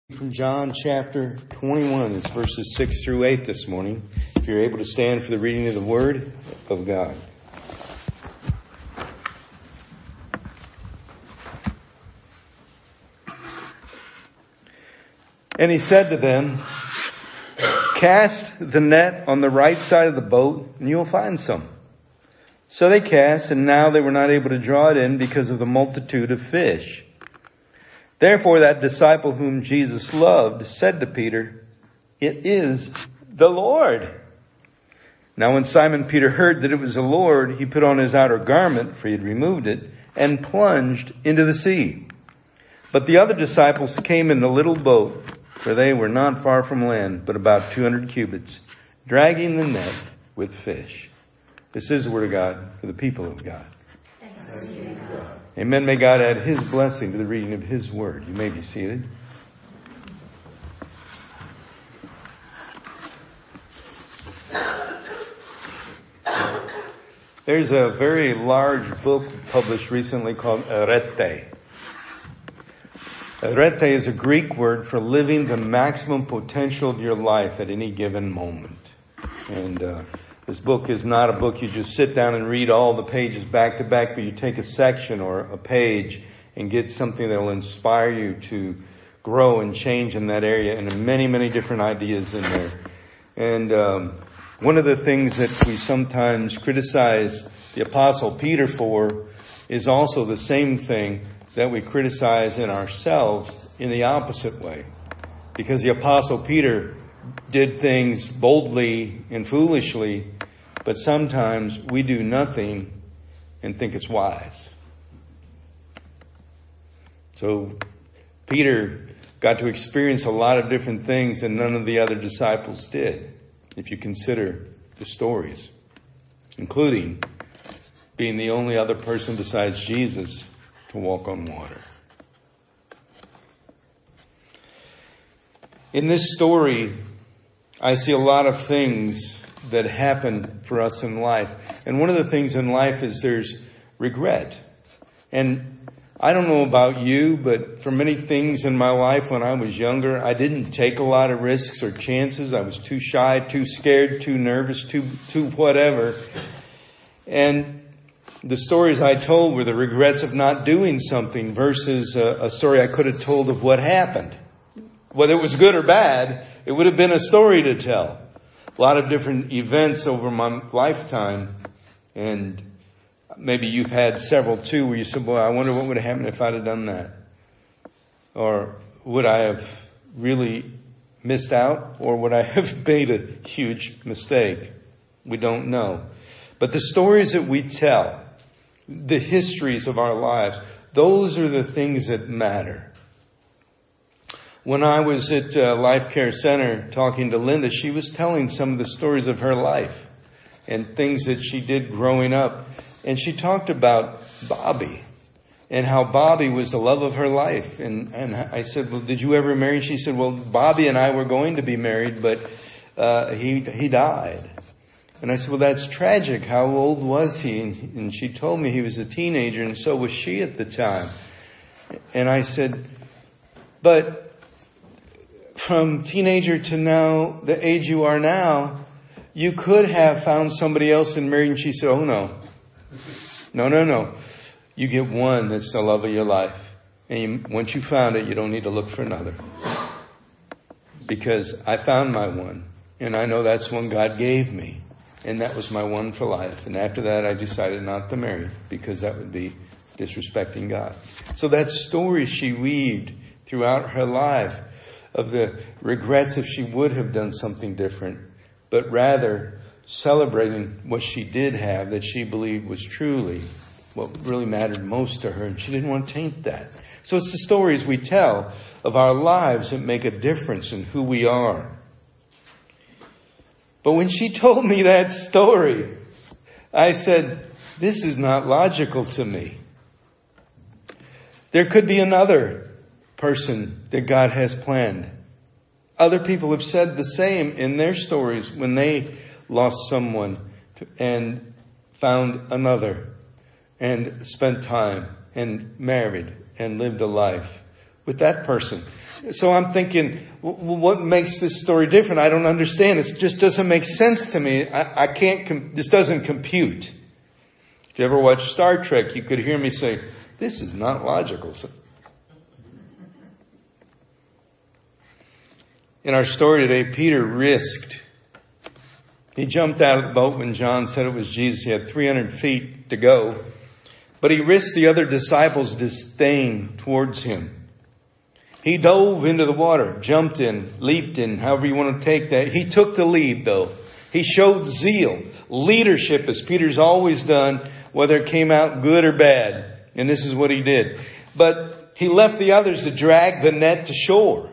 From John chapter 21, it's verses 6 through 8 this morning. If you're able to stand for the reading of the Word of God. And he said to them, "Cast the net on the right side of the boat, and you will find some." So they cast, and now they were not able to draw it in because of the multitude of fish. Therefore that disciple whom Jesus loved said to Peter, "It is the Lord." Now when Simon Peter heard that it was the Lord, he put on his outer garment, for he had removed it, and plunged into the sea. But the other disciples came in the little boat, for they were not far from land, but about 200 cubits, dragging the net with fish. This is the word of God for the people of God. Thanks be to God. Amen. May God add His blessing to the reading of His word. You may be seated. There's a very large book published recently called Arete. Arete is a Greek word for living the maximum potential of your life at any given moment. And this book is not a book you just sit down and read all the pages back to back, but you take a section or a page and get something that will inspire you to grow and change in that area, and many, many different ideas in there. And one of the things that we sometimes criticize the Apostle Peter for is also the same thing that we criticize in ourselves in the opposite way. Because the Apostle Peter did things boldly and foolishly, but sometimes we do nothing and think it's wise. So Peter got to experience a lot of different things that none of the other disciples did, if you consider the stories, including being the only other person besides Jesus to walk on water. In this story, I see a lot of things that happen for us in life. And one of the things in life is there's regret. And I don't know about you, but for many things in my life when I was younger, I didn't take a lot of risks or chances. I was too shy, too scared, too nervous, too whatever. And the stories I told were the regrets of not doing something versus a story I could have told of what happened. Whether it was good or bad, it would have been a story to tell. A lot of different events over my lifetime. And maybe you've had several too where you said, boy, I wonder what would have happened if I'd have done that. Or would I have really missed out? Or would I have made a huge mistake? We don't know. But the stories that we tell, the histories of our lives, those are the things that matter. When I was at Life Care Center talking to Linda, she was telling some of the stories of her life and things that she did growing up. And she talked about Bobby and how Bobby was the love of her life. And I said, well, did you ever marry? She said, well, Bobby and I were going to be married, but he died. And I said, well, that's tragic. How old was he? And she told me he was a teenager, and so was she at the time. And I said, but from teenager to now, the age you are now, you could have found somebody else and married. And she said, oh, no. No. You get one that's the love of your life. And once you found it, you don't need to look for another. Because I found my one. And I know that's one God gave me. And that was my one for life. And after that, I decided not to marry because that would be disrespecting God. So that story she weaved throughout her life of the regrets if she would have done something different, but rather celebrating what she did have that she believed was truly what really mattered most to her. And she didn't want to taint that. So it's the stories we tell of our lives that make a difference in who we are. But when she told me that story, I said, this is not logical to me. There could be another person that God has planned. Other people have said the same in their stories when they lost someone and found another and spent time and married and lived a life with that person. So I'm thinking, what makes this story different? I don't understand. It just doesn't make sense to me. I can't, this doesn't compute. If you ever watch Star Trek, you could hear me say, this is not logical. In our story today, Peter risked. He jumped out of the boat when John said it was Jesus. He had 300 feet to go. But he risked the other disciples' disdain towards him. He dove into the water, jumped in, leaped in, however you want to take that. He took the lead, though. He showed zeal, leadership, as Peter's always done, whether it came out good or bad. And this is what he did. But he left the others to drag the net to shore.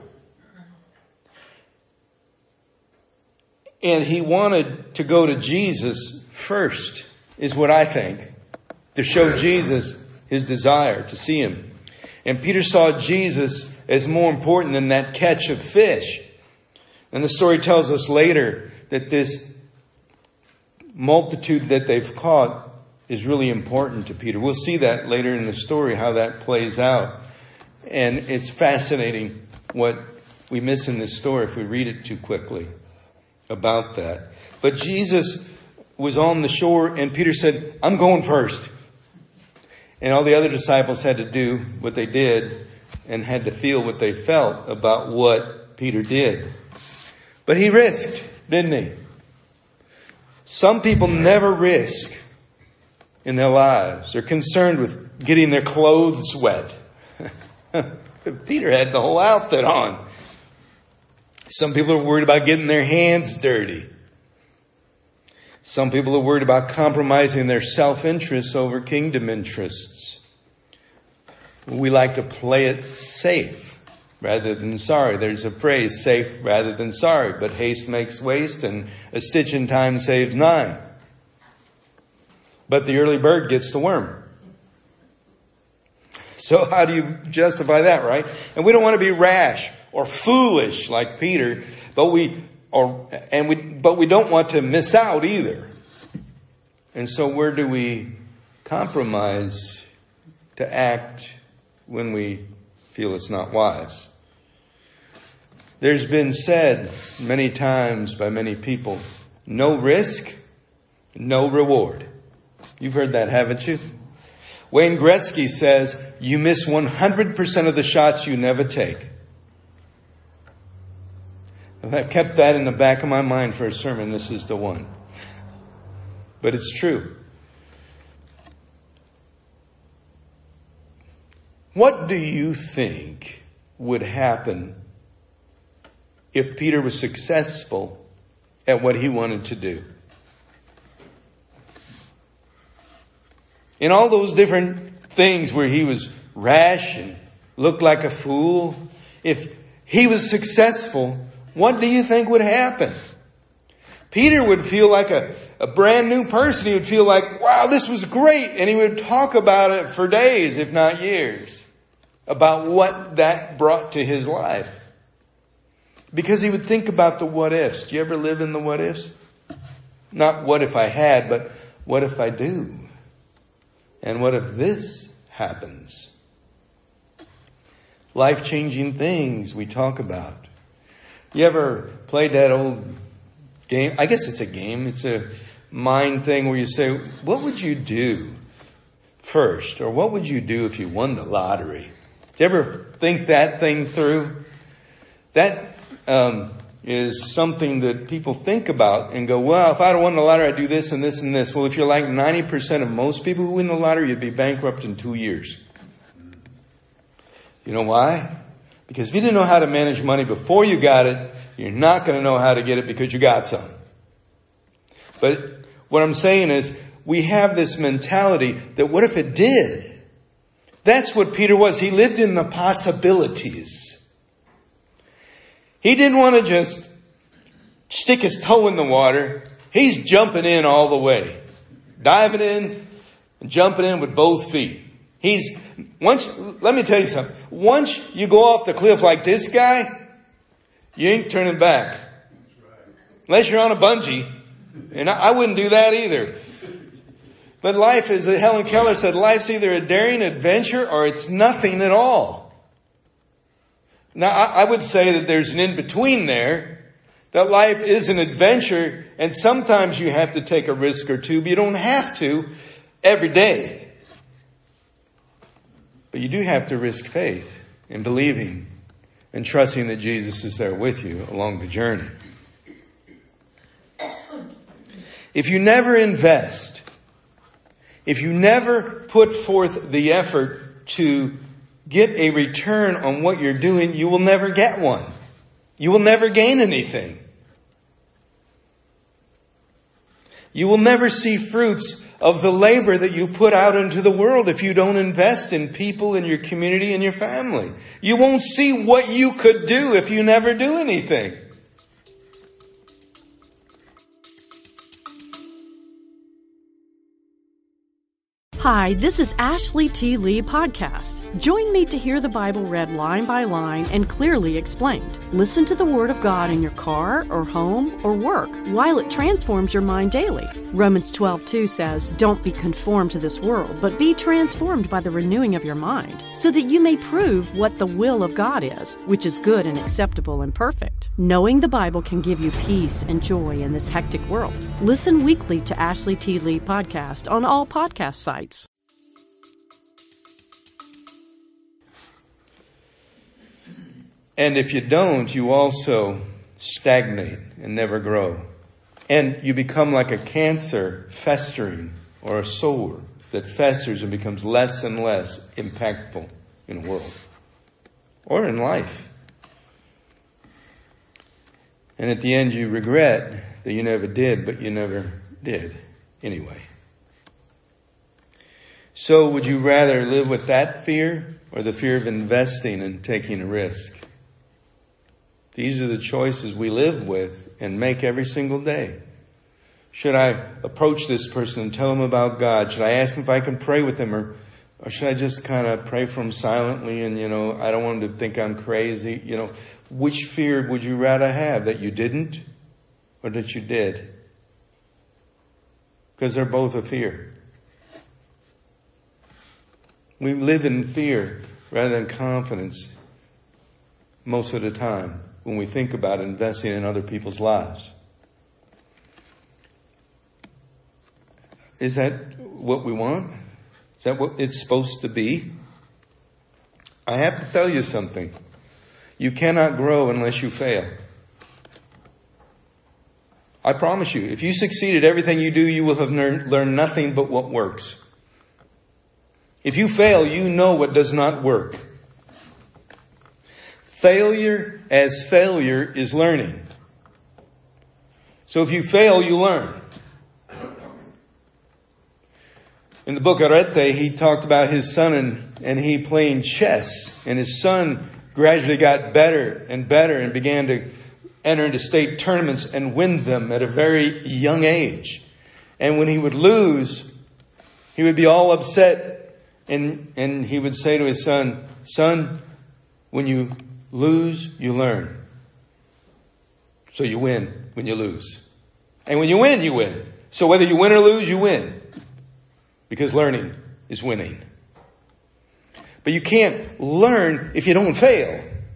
And he wanted to go to Jesus first, is what I think. To show Jesus his desire to see him. And Peter saw Jesus as more important than that catch of fish. And the story tells us later that this multitude that they've caught is really important to Peter. We'll see that later in the story, how that plays out. And it's fascinating what we miss in this story if we read it too quickly about that. But Jesus was on the shore and Peter said, I'm going first. And all the other disciples had to do what they did and had to feel what they felt about what Peter did. But he risked, didn't he? Some people never risk in their lives. They're concerned with getting their clothes wet. Peter had the whole outfit on. Some people are worried about getting their hands dirty. Some people are worried about compromising their self-interests over kingdom interests. We like to play it safe rather than sorry. There's a phrase, safe rather than sorry. But haste makes waste, and a stitch in time saves 9. But the early bird gets the worm. So how do you justify that, right? And we don't want to be rash or foolish like Peter, but we don't want to miss out either. And so where do we compromise to act when we feel it's not wise? There's been said many times by many people, no risk, no reward. You've heard that, haven't you? Wayne Gretzky says, you miss 100% of the shots you never take. I've kept that in the back of my mind for a sermon. This is the one. But it's true. What do you think would happen if Peter was successful at what he wanted to do? In all those different things where he was rash and looked like a fool, if he was successful, what do you think would happen? Peter would feel like a brand new person. He would feel like, wow, this was great. And he would talk about it for days, if not years, about what that brought to his life. Because he would think about the what ifs. Do you ever live in the what ifs? Not what if I had, but what if I do? And what if this happens? Life-changing things we talk about. You ever played that old game? I guess it's a game. It's a mind thing where you say, what would you do first? Or what would you do if you won the lottery? Do you ever think that thing through? That is something that people think about and go, well, if I'd won the lottery, I'd do this and this and this. Well, if you're like 90% of most people who win the lottery, you'd be bankrupt in 2 years. You know why? Because if you didn't know how to manage money before you got it, you're not going to know how to get it because you got some. But what I'm saying is, we have this mentality that what if it did? That's what Peter was. He lived in the possibilities. He didn't want to just stick his toe in the water. He's jumping in all the way. Diving in and jumping in with both feet. Let me tell you something. Once you go off the cliff like this guy, you ain't turning back. Unless you're on a bungee. And I wouldn't do that either. But life is, Helen Keller said, life's either a daring adventure or it's nothing at all. Now, I would say that there's an in-between there, that life is an adventure, and sometimes you have to take a risk or two, but you don't have to every day. But you do have to risk faith in believing and trusting that Jesus is there with you along the journey. If you never invest, if you never put forth the effort to get a return on what you're doing, you will never get one. You will never gain anything. You will never see fruits of the labor that you put out into the world if you don't invest in people in your community and your family. You won't see what you could do if you never do anything. Hi, this is Ashley T. Lee Podcast. Join me to hear the Bible read line by line and clearly explained. Listen to the Word of God in your car or home or work while it transforms your mind daily. Romans 12:2 says, "Don't be conformed to this world, but be transformed by the renewing of your mind, so that you may prove what the will of God is, which is good and acceptable and perfect." Knowing the Bible can give you peace and joy in this hectic world. Listen weekly to Ashley T. Lee Podcast on all podcast sites. And if you don't, you also stagnate and never grow. And you become like a cancer festering or a sore that festers and becomes less and less impactful in the world or in life. And at the end you regret that you never did, but you never did anyway. So would you rather live with that fear or the fear of investing and taking a risk? These are the choices we live with and make every single day. Should I approach this person and tell him about God? Should I ask him if I can pray with him? Or should I just kind of pray for him silently and, I don't want him to think I'm crazy? Which fear would you rather have? That you didn't or that you did? Because they're both a fear. We live in fear rather than confidence most of the time when we think about investing in other people's lives. Is that what we want? Is that what it's supposed to be? I have to tell you something. You cannot grow unless you fail. I promise you, if you succeed at everything you do, you will have learned nothing but what works. If you fail, you know what does not work. Failure as failure is learning. So if you fail, you learn. In the book Arete, he talked about his son and he playing chess. And his son gradually got better and better and began to enter into state tournaments and win them at a very young age. And when he would lose, he would be all upset. And he would say to his son, "Son, when you lose, you learn. So you win when you lose. And when you win, you win. So whether you win or lose, you win. Because learning is winning." But you can't learn if you don't fail.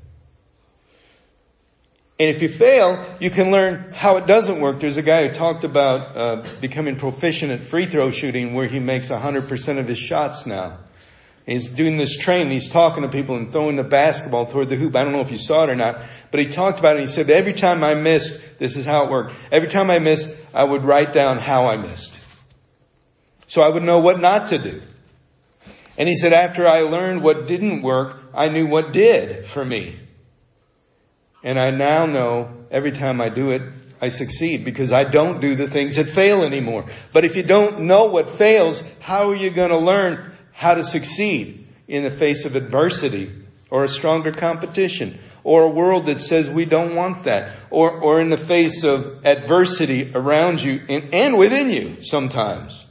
And if you fail, you can learn how it doesn't work. There's a guy who talked about becoming proficient at free throw shooting, where he makes 100% of his shots now. He's doing this training. He's talking to people and throwing the basketball toward the hoop. I don't know if you saw it or not, but he talked about it. And he said, every time I missed, this is how it worked. Every time I missed, I would write down how I missed, so I would know what not to do. And he said, after I learned what didn't work, I knew what did for me. And I now know every time I do it, I succeed, because I don't do the things that fail anymore. But if you don't know what fails, how are you going to learn how to succeed in the face of adversity or a stronger competition or a world that says we don't want that, or in the face of adversity around you and within you sometimes?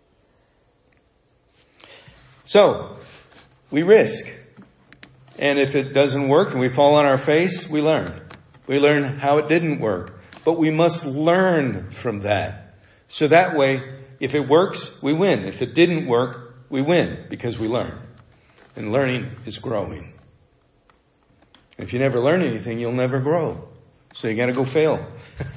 So we risk. And if it doesn't work and we fall on our face, we learn. We learn how it didn't work. But we must learn from that. So that way, if it works, we win. If it didn't work, we win because we learn. And learning is growing. If you never learn anything, you'll never grow. So you got to go fail.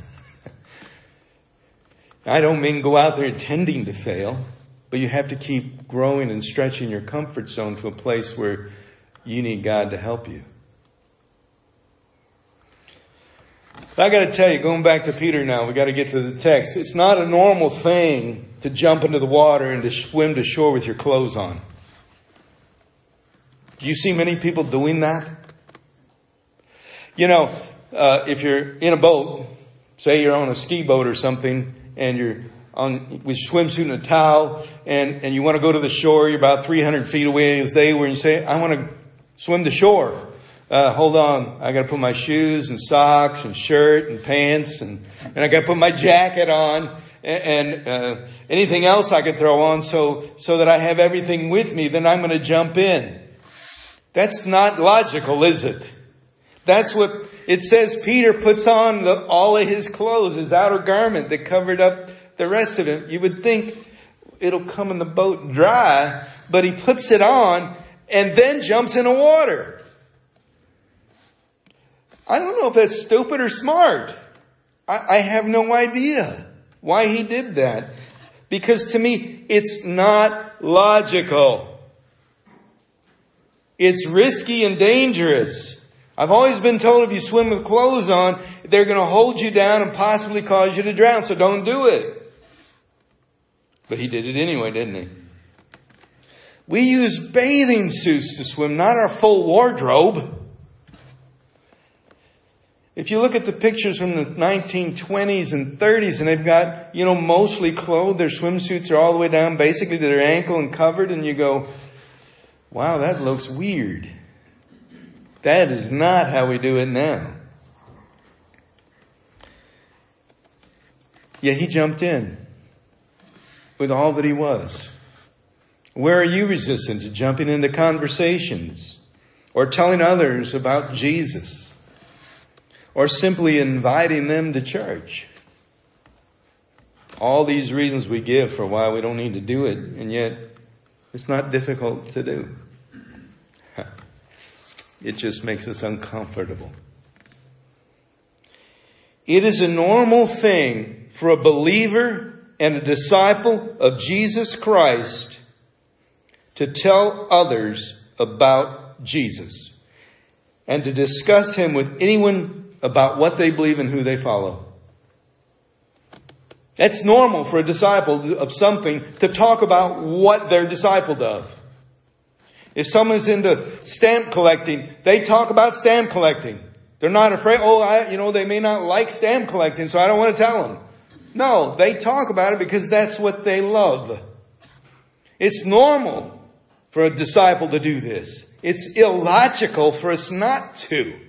I don't mean go out there intending to fail, but you have to keep growing and stretching your comfort zone to a place where you need God to help you. I got to tell you, going back to Peter now, we got to get to the text. It's not a normal thing to jump into the water and to swim to shore with your clothes on. Do you see many people doing that? You know, if you're in a boat, say you're on a ski boat or something, and you're on with swimsuit and a towel, and you want to go to the shore, you're about 300 feet away as they were, and you say, I want to swim to shore. Hold on, I got to put my shoes and socks and shirt and pants, and I got to put my jacket on, and anything else I could throw on so that I have everything with me, then I'm going to jump in. That's not logical, is it? That's what it says. Peter puts on all of his clothes, his outer garment that covered up the rest of him. You would think it'll come in the boat dry, but he puts it on and then jumps in the water. I don't know if that's stupid or smart. I have no idea why he did that. Because to me, it's not logical. It's risky and dangerous. I've always been told if you swim with clothes on, they're going to hold you down and possibly cause you to drown. So don't do it. But he did it anyway, didn't he? We use bathing suits to swim, not our full wardrobe. If you look at the pictures from the 1920s and 30s, and they've got, mostly clothed, their swimsuits are all the way down basically to their ankle and covered, and you go, wow, that looks weird. That is not how we do it now. Yeah, he jumped in with all that he was. Where are you resistant to jumping into conversations or telling others about Jesus or simply inviting them to church? All these reasons we give for why we don't need to do it, and yet it's not difficult to do. It just makes us uncomfortable. It is a normal thing for a believer and a disciple of Jesus Christ to tell others about Jesus and to discuss Him with anyone about what they believe and who they follow. That's normal for a disciple of something to talk about what they're discipled of. If someone's into stamp collecting, they talk about stamp collecting. They're not afraid, they may not like stamp collecting, so I don't want to tell them. No, they talk about it because that's what they love. It's normal for a disciple to do this. It's illogical for us not to.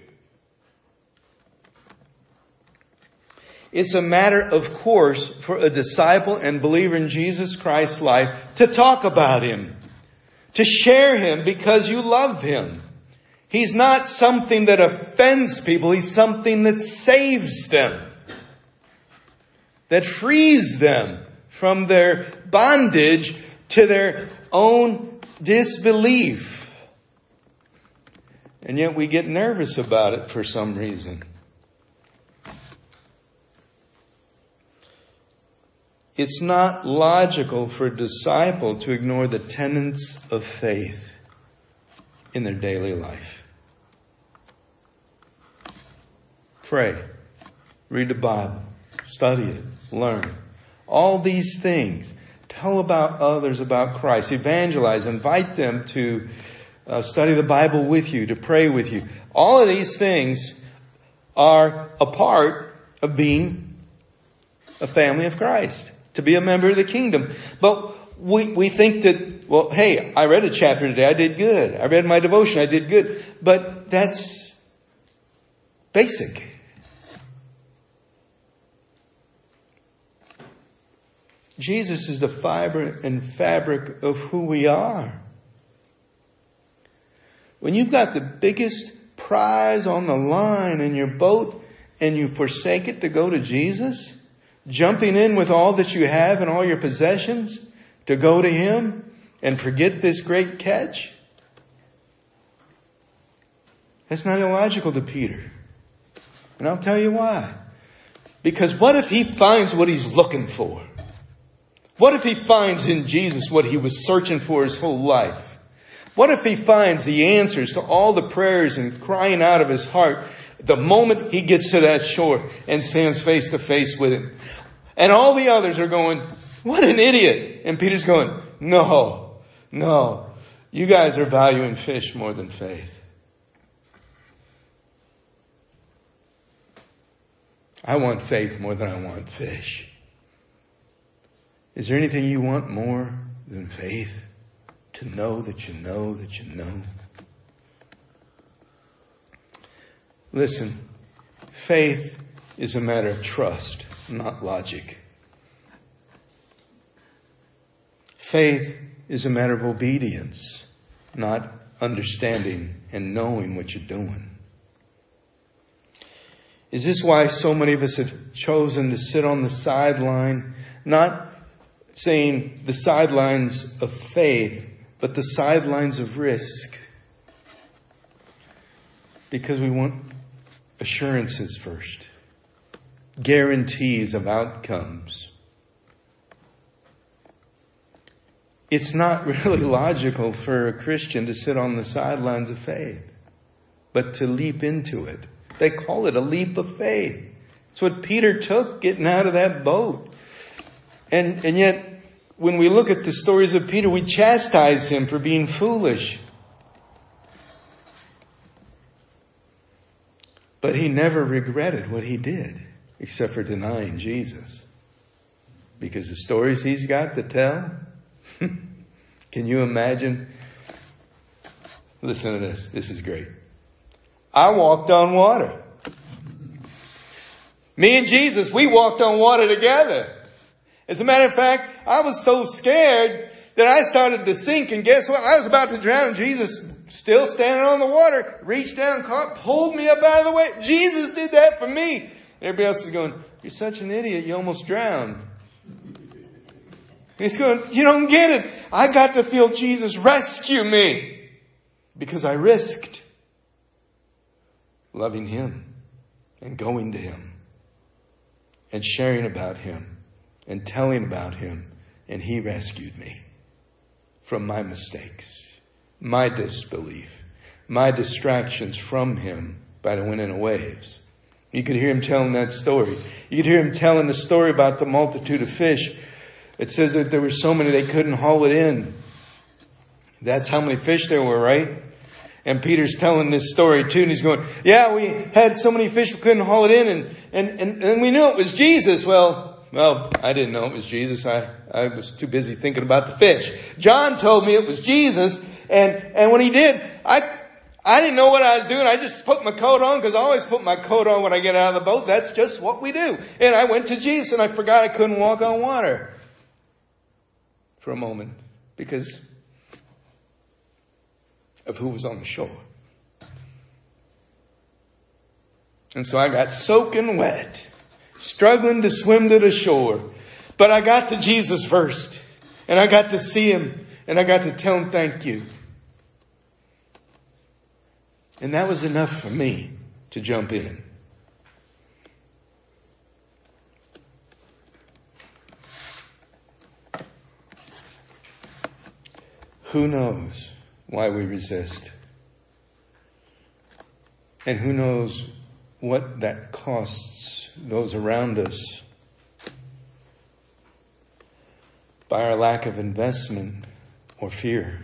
It's a matter of course for a disciple and believer in Jesus Christ's life to talk about Him, to share Him because you love Him. He's not something that offends people. He's something that saves them, that frees them from their bondage to their own disbelief. And yet we get nervous about it for some reason. It's not logical for a disciple to ignore the tenets of faith in their daily life. Pray, read the Bible, study it, learn. All these things. Tell about others about Christ. Evangelize, invite them to study the Bible with you, to pray with you. All of these things are a part of being a family of Christ, to be a member of the kingdom. But we think that, hey, I read a chapter today, I did good. I read my devotion, I did good. But that's basic. Jesus is the fiber and fabric of who we are. When you've got the biggest prize on the line in your boat and you forsake it to go to Jesus, jumping in with all that you have and all your possessions to go to Him and forget this great catch, That's not illogical to Peter. And I'll tell you why. Because what if he finds what he's looking for? What if he finds in Jesus what he was searching for his whole life? What if he finds the answers to all the prayers and crying out of his heart the moment he gets to that shore and stands face to face with him? And all the others are going, what an idiot. And Peter's going, no, you guys are valuing fish more than faith. I want faith more than I want fish. Is there anything you want more than faith? To know that you know that you know? Listen, faith is a matter of trust, not logic. Faith is a matter of obedience, not understanding and knowing what you're doing. Is this why so many of us have chosen to sit on the sideline, not saying the sidelines of faith, but the sidelines of risk? Because we want assurances first, guarantees of outcomes. It's not really logical for a Christian to sit on the sidelines of faith, but to leap into it. They call it a leap of faith. It's what Peter took getting out of that boat. And yet, when we look at the stories of Peter, we chastise him for being foolish. But he never regretted what he did, except for denying Jesus. Because the stories he's got to tell, can you imagine? Listen to this. This is great. I walked on water. Me and Jesus, we walked on water together. As a matter of fact, I was so scared that I started to sink. And guess what? I was about to drown. Jesus, still standing on the water, reached down, pulled me up out of the way. Jesus did that for me. Everybody else is going, you're such an idiot. You almost drowned. And he's going, you don't get it. I got to feel Jesus rescue me because I risked loving Him and going to Him and sharing about Him and telling about Him. And He rescued me from my mistakes, my disbelief, my distractions from Him by the wind and the waves. You could hear Him telling that story. You could hear Him telling the story about the multitude of fish. It says that there were so many they couldn't haul it in. That's how many fish there were, right? And Peter's telling this story too, and he's going, yeah, we had so many fish we couldn't haul it in, and we knew it was Jesus. Well, I didn't know it was Jesus. I was too busy thinking about the fish. John told me it was Jesus, and when he did, I didn't know what I was doing. I just put my coat on, because I always put my coat on when I get out of the boat. That's just what we do. And I went to Jesus, and I forgot I couldn't walk on water for a moment because of who was on the shore. And so I got soaking wet, struggling to swim to the shore. But I got to Jesus first, and I got to see Him, and I got to tell Him thank you. And that was enough for me to jump in. Who knows why we resist? And who knows what that costs those around us by our lack of investment or fear?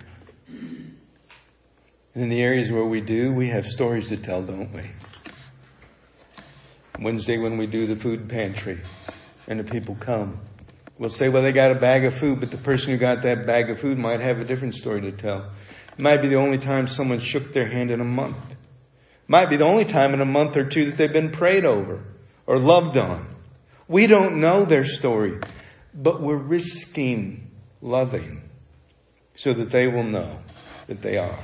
And in the areas where we do, we have stories to tell, don't we? Wednesday when we do the food pantry and the people come, we'll say, well, they got a bag of food, but the person who got that bag of food might have a different story to tell. It might be the only time someone shook their hand in a month. It might be the only time in a month or two that they've been prayed over or loved on. We don't know their story, but we're risking loving so that they will know that they are.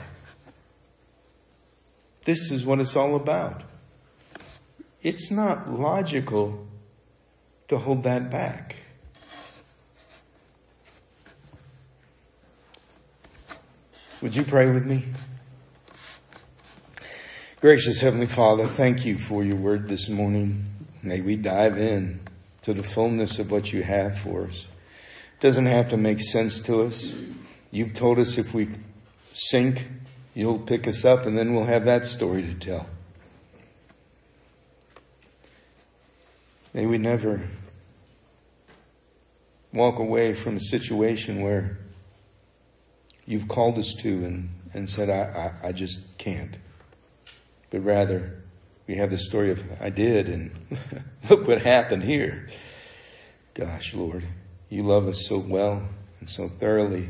This is what it's all about. It's not logical to hold that back. Would you pray with me? Gracious Heavenly Father, thank you for your word this morning. May we dive in to the fullness of what you have for us. It doesn't have to make sense to us. You've told us if we sink, you'll pick us up, and then we'll have that story to tell. May we never walk away from a situation where you've called us to and said, I just can't. But rather, we have the story of, I did, and look what happened here. Gosh, Lord, you love us so well and so thoroughly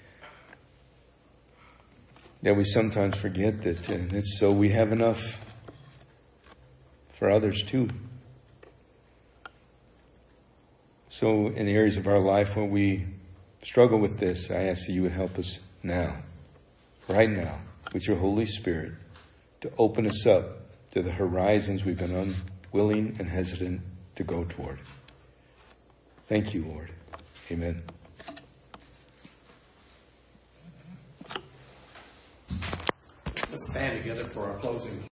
that we sometimes forget that it's so we have enough for others too. So in the areas of our life where we struggle with this, I ask that you would help us now, right now, with your Holy Spirit, to open us up to the horizons we've been unwilling and hesitant to go toward. Thank you, Lord. Amen. Let's stand together for our closing.